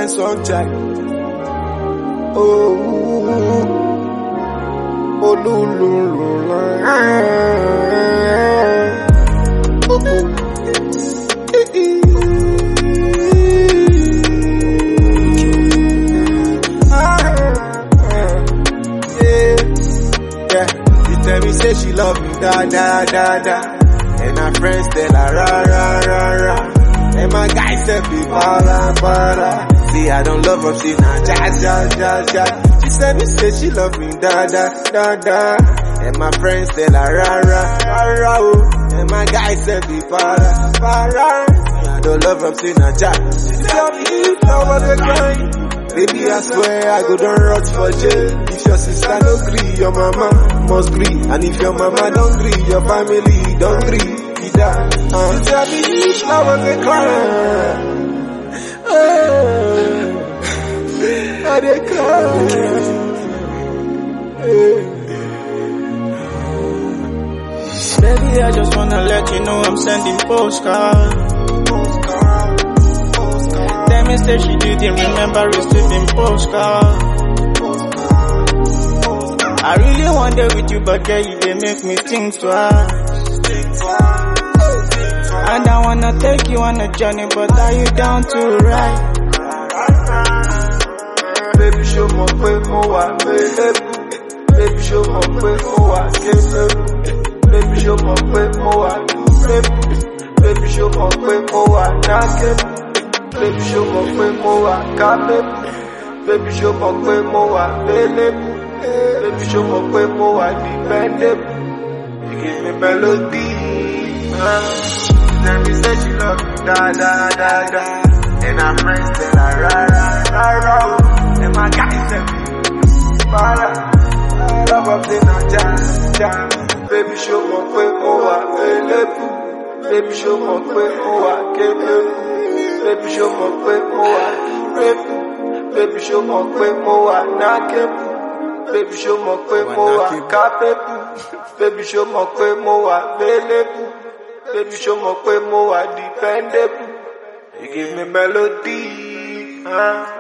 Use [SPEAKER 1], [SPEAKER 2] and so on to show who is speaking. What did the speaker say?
[SPEAKER 1] son child. Oh, tell me say she love me, da. And her friends tell her, ra. And my guys tell me, para. See, I don't love her, she nah, ja. She said me say she love me, da. And my friends tell her, ra. And my guys tell me, para. See, I don't love her, she nah, ja. She tell me, love her, they crying. Baby, I swear I go down rot for jail. If your sister don't agree, your mama must agree. And if your mama don't agree, your family don't agree. Either. You tell me each love was a crime. I dey cry.
[SPEAKER 2] Baby, I just wanna let you know I'm sending postcards. Say she didn't remember receiving postcard. I really wonder with you, but girl, you they make me think twice. And I wanna take you on a journey, but are you down to ride?
[SPEAKER 1] Baby, show my way more, baby, show my way more, baby, show my way more, baby, show my way more, baby, show my way more, baby, show my way more, baby, show my way more, dependable. You give me melody. Tell me say she love me, da. And her friends tell her, ra. And my guys tell me, para. Love up in her jam. Baby, show my way more, baby, show my way more, baby, show my way more, baby, show my way more, baby, show my way more, baby, show my way more, baby, show my way more, dependable. You give me melody,